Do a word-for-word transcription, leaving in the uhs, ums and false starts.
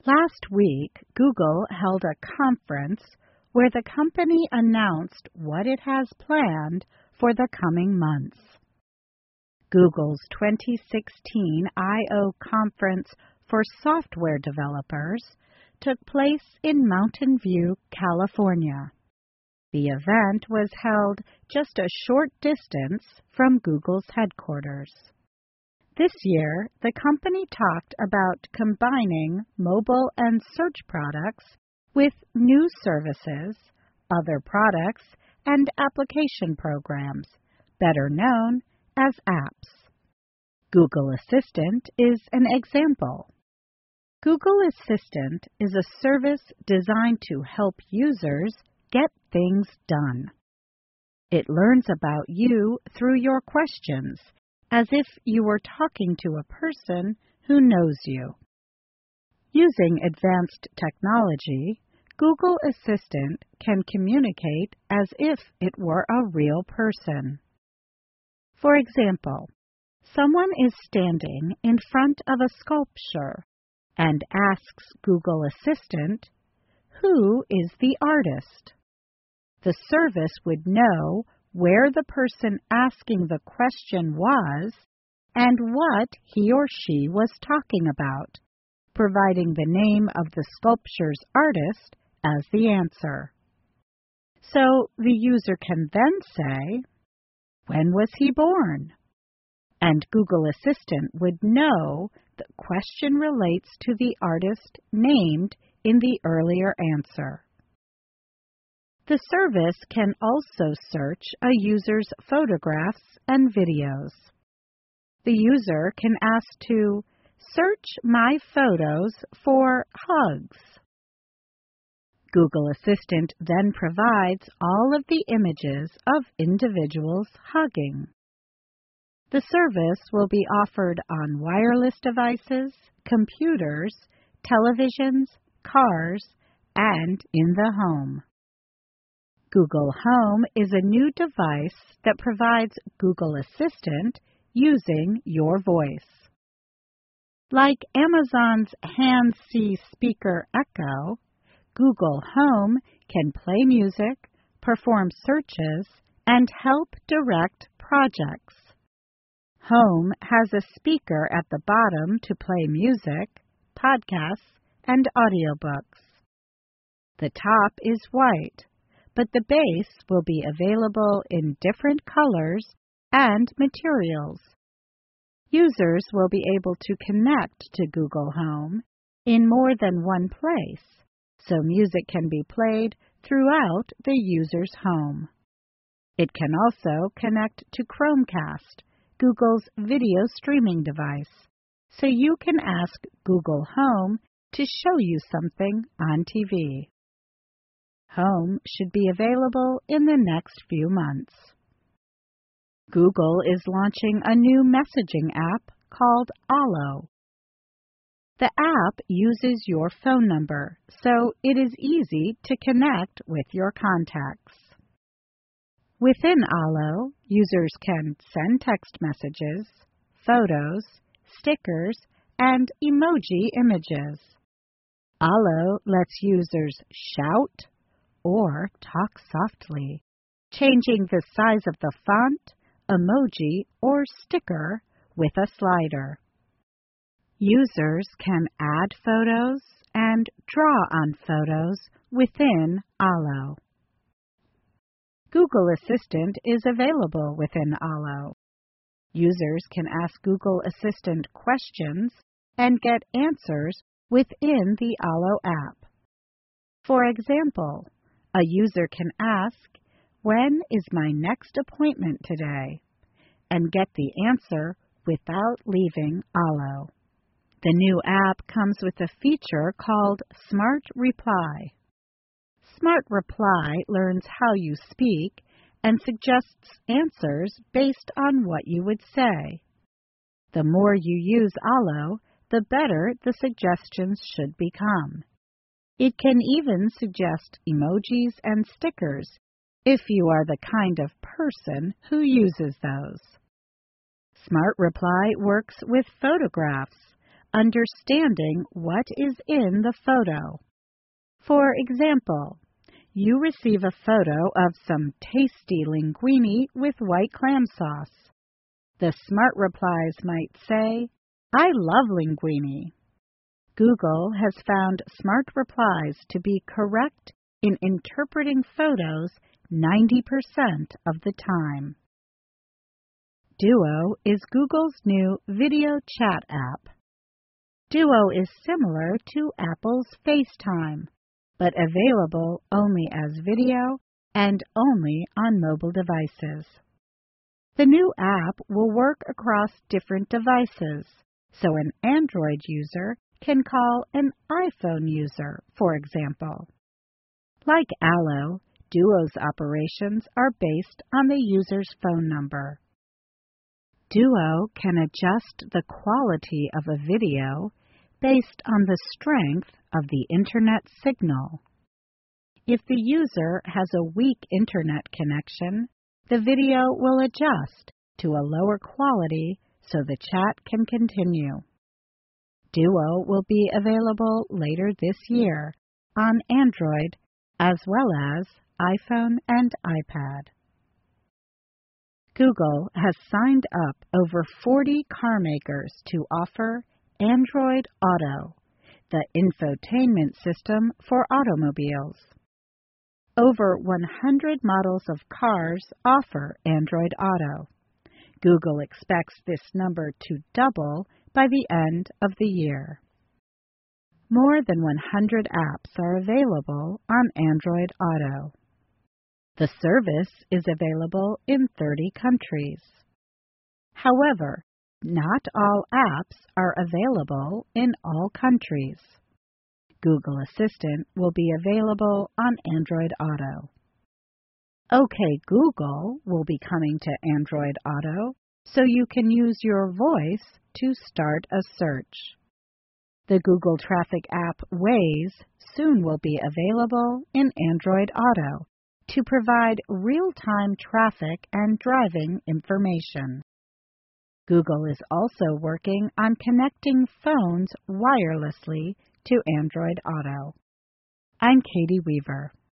Last week, Google held a conference where the company announced what it has planned for the coming months. Google's twenty sixteen I O conference for software developers took place in Mountain View, California. The event was held just a short distance from Google's headquarters. This year, the company talked about combining mobile and search products with new services, other products, and application programs, better known as apps. Google Assistant is an example. Google Assistant is a service designed to help users get things done. It learns about you through your questions, as if you were talking to a person who knows you. Using advanced technology, Google Assistant can communicate as if it were a real person. For example, someone is standing in front of a sculpture and asks Google Assistant, "Who is the artist?" The service would know where the person asking the question was and what he or she was talking about, providing the name of the sculpture's artist as the answer. So the user can then say, "When was he born?" And Google Assistant would know the question relates to the artist named in the earlier answer. The service can also search a user's photographs and videos. The user can ask to search my photos for hugs. Google Assistant then provides all of the images of individuals hugging. The service will be offered on wireless devices, computers, televisions, cars, and in the home. Google Home is a new device that provides Google Assistant using your voice. Like Amazon's Hands-See Speaker Echo, Google Home can play music, perform searches, and help direct projects. Home has a speaker at the bottom to play music, podcasts, and audiobooks. The top is white, but the base will be available in different colors and materials. Users will be able to connect to Google Home in more than one place, so music can be played throughout the user's home. It can also connect to Chromecast, Google's video streaming device, so you can ask Google Home to show you something on T V. Home should be available in the next few months. Google is launching a new messaging app called Allo. The app uses your phone number, so it is easy to connect with your contacts. Within Allo, users can send text messages, photos, stickers, and emoji images. Allo lets users shout or talk softly, changing the size of the font, emoji, or sticker with a slider. Users can add photos and draw on photos within Allo. Google Assistant is available within Allo. Users can ask Google Assistant questions and get answers within the Allo app. For example, a user can ask, "When is my next appointment today?" and get the answer without leaving Allo. The new app comes with a feature called Smart Reply. Smart Reply learns how you speak and suggests answers based on what you would say. The more you use Allo, the better the suggestions should become. It can even suggest emojis and stickers if you are the kind of person who uses those. Smart Reply works with photographs, understanding what is in the photo. For example, you receive a photo of some tasty linguine with white clam sauce. The smart replies might say, "I love linguine." Google has found smart replies to be correct in interpreting photos ninety percent of the time. Duo is Google's new video chat app. Duo is similar to Apple's FaceTime, but available only as video and only on mobile devices. The new app will work across different devices, so an Android user can call an iPhone user, for example. Like Allo, Duo's operations are based on the user's phone number. Duo can adjust the quality of a video based on the strength of the internet signal. If the user has a weak internet connection, the video will adjust to a lower quality so the chat can continue. Duo will be available later this year on Android as well as iPhone and iPad. Google has signed up over forty car makers to offer Android Auto, the infotainment system for automobiles. Over one hundred models of cars offer Android Auto. Google expects this number to double by the end of the year. More than one hundred apps are available on Android Auto. The service is available in thirty countries. However, not all apps are available in all countries. Google Assistant will be available on Android Auto. OK Google will be coming to Android Auto, so you can use your voice to start a search. The Google Traffic app Waze soon will be available in Android Auto to provide real-time traffic and driving information. Google is also working on connecting phones wirelessly to Android Auto. I'm Katie Weaver.